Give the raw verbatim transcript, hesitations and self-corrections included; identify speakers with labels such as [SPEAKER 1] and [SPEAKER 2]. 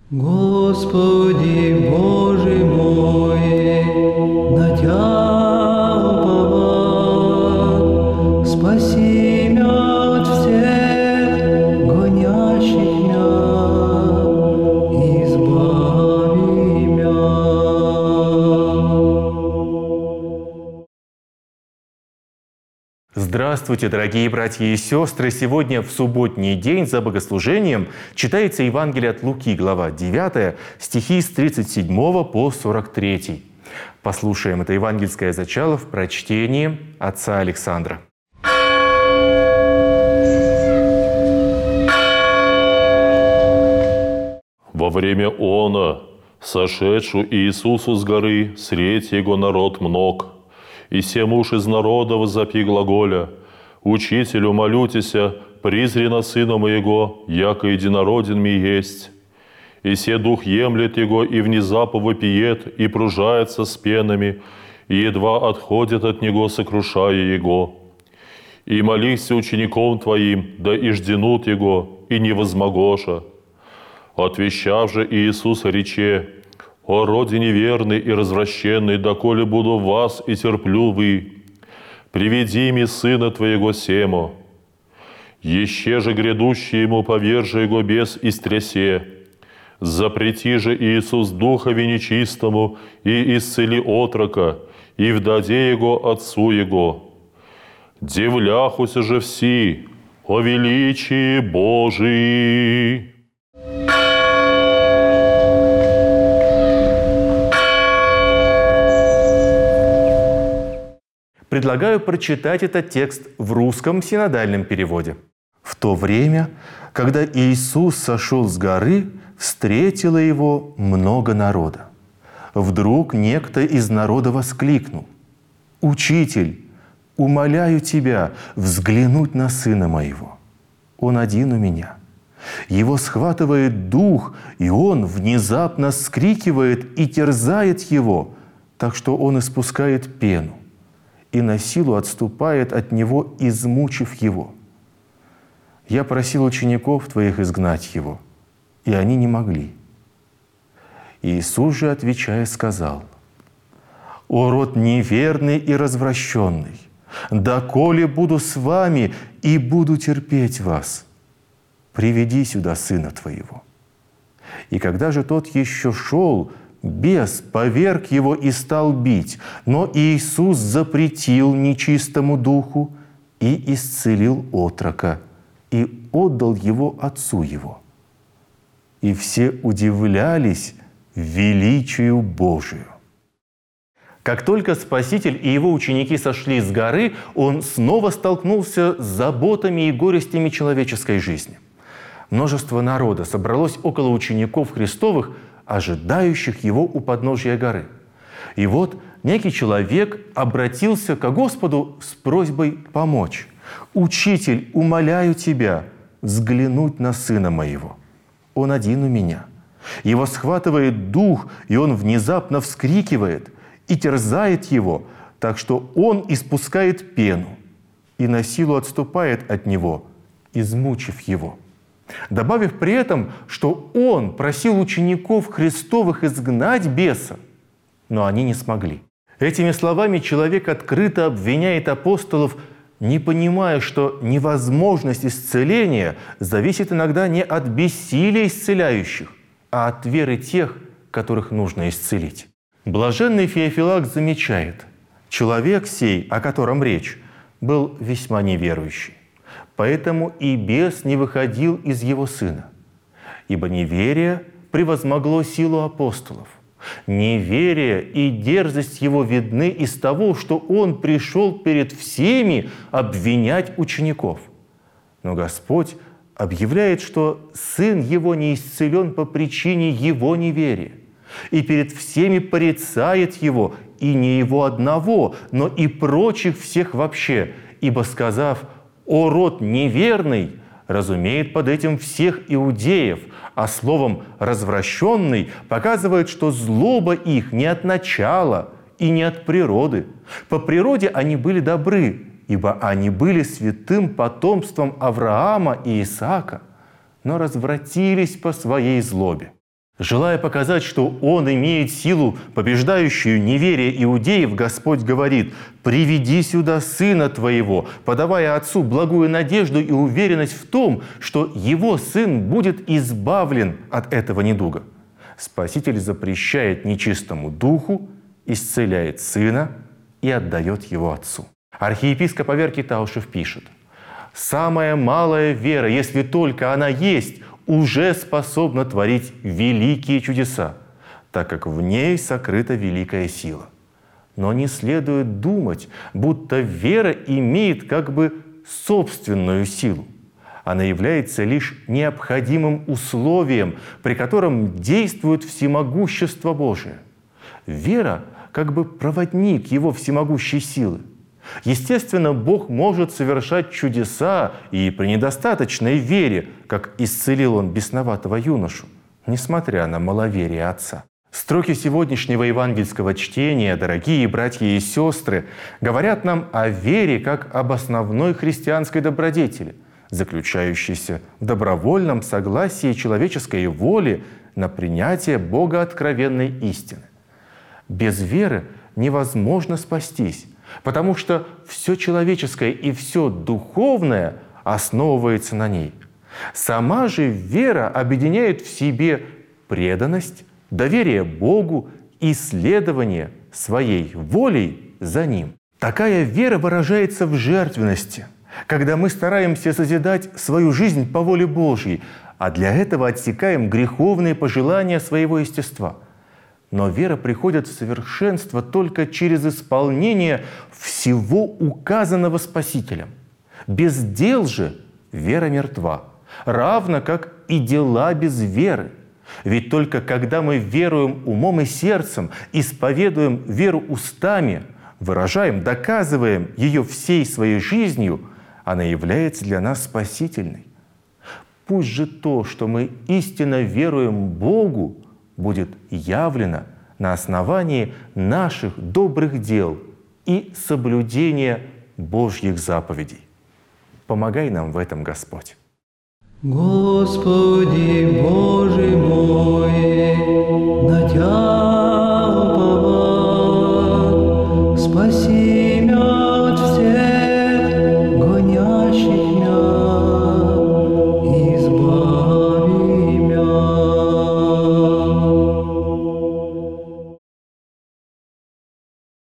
[SPEAKER 1] Господи Боже мой, на Тя уповать, спаси мя от всех гонящих мя, избави мя.
[SPEAKER 2] Здравствуйте, дорогие братья и сестры! Сегодня в субботний день за богослужением читается Евангелие от Луки, глава девятая, стихи с тридцать седьмого по сорок третий. Послушаем это евангельское зачало в прочтении отца Александра.
[SPEAKER 3] Во время она, сошедшу Иисусу с горы, средь его народ мног, и се муж из народа возопи глаголя: «Учителю, молютеся, призри на сына моего, яко единороден ми есть». И се дух емлет его, и внезапно вопиет, и пружается с пенами, и едва отходит от него, сокрушая его. И молися учеником твоим, да ижденут его, и не возмогоша. Отвещав же Иисус рече: «О роде неверный и развращенный, доколе буду в вас и терплю вы, приведи ми сына твоего семо. Еще же грядущий ему повержи его бес истрясе. Запрети же Иисус духове нечистому и исцели отрока, и вдаде его отцу его. Дивляхуся же все о величии Божии».
[SPEAKER 2] Предлагаю прочитать этот текст в русском синодальном переводе. «В то время, когда Иисус сошел с горы, встретило его много народа. Вдруг некто из народа воскликнул: «Учитель, умоляю тебя взглянуть на сына моего. Он один у меня. Его схватывает дух, и он внезапно вскрикивает и терзает его, так что он испускает пену, и на силу отступает от него, измучив его. Я просил учеников твоих изгнать его, и они не могли». Иисус же, отвечая, сказал: «О род неверный и развращенный, доколе буду с вами и буду терпеть вас? Приведи сюда сына твоего». И когда же тот еще шел, бес поверг его и стал бить, но Иисус запретил нечистому духу и исцелил отрока, и отдал его отцу его. И все удивлялись величию Божию. Как только Спаситель и его ученики сошли с горы, он снова столкнулся с заботами и горестями человеческой жизни. Множество народа собралось около учеников Христовых, ожидающих его у подножия горы. И вот некий человек обратился к Господу с просьбой помочь. «Учитель, умоляю тебя взглянуть на сына моего. Он один у меня. Его схватывает дух, и он внезапно вскрикивает и терзает его, так что он испускает пену и на силу отступает от него, измучив его». Добавив при этом, что он просил учеников Христовых изгнать беса, но они не смогли. Этими словами человек открыто обвиняет апостолов, не понимая, что невозможность исцеления зависит иногда не от бессилия исцеляющих, а от веры тех, которых нужно исцелить. Блаженный Феофилакт замечает: человек сей, о котором речь, был весьма неверующий. Поэтому и бес не выходил из его сына, ибо неверие превозмогло силу апостолов. Неверие и дерзость его видны из того, что он пришел перед всеми обвинять учеников. Но Господь объявляет, что сын его не исцелен по причине его неверия, и перед всеми порицает его, и не его одного, но и прочих всех вообще, ибо, сказав: «О род неверный», разумеет под этим всех иудеев, а словом «развращенный» показывает, что злоба их не от начала и не от природы. По природе они были добры, ибо они были святым потомством Авраама и Исаака, но развратились по своей злобе. Желая показать, что Он имеет силу, побеждающую неверие иудеев, Господь говорит: «Приведи сюда сына твоего», подавая Отцу благую надежду и уверенность в том, что Его Сын будет избавлен от этого недуга. Спаситель запрещает нечистому духу, исцеляет Сына и отдает Его Отцу. Архиепископ Аверкий Таушев пишет: «Самая малая вера, если только она есть, уже способна творить великие чудеса, так как в ней сокрыта великая сила. Но не следует думать, будто вера имеет как бы собственную силу. Она является лишь необходимым условием, при котором действует всемогущество Божие. Вера как бы проводник Его всемогущей силы. Естественно, Бог может совершать чудеса и при недостаточной вере, как исцелил Он бесноватого юношу, несмотря на маловерие отца. Строки сегодняшнего евангельского чтения, дорогие братья и сестры, говорят нам о вере как об основной христианской добродетели, заключающейся в добровольном согласии человеческой воли на принятие Бога откровенной истины. Без веры невозможно спастись, потому что все человеческое и все духовное основывается на ней. Сама же вера объединяет в себе преданность, доверие Богу и следование своей волей за Ним. Такая вера выражается в жертвенности, когда мы стараемся созидать свою жизнь по воле Божьей, а для этого отсекаем греховные пожелания своего естества. Но вера приходит в совершенство только через исполнение всего указанного Спасителем. Без дел же вера мертва, равно как и дела без веры. Ведь только когда мы веруем умом и сердцем, исповедуем веру устами, выражаем, доказываем ее всей своей жизнью, она является для нас спасительной. Пусть же то, что мы истинно веруем Богу, будет явлено на основании наших добрых дел и соблюдения Божьих заповедей. Помогай нам в этом, Господь.
[SPEAKER 1] Господи Боже мой, на Тя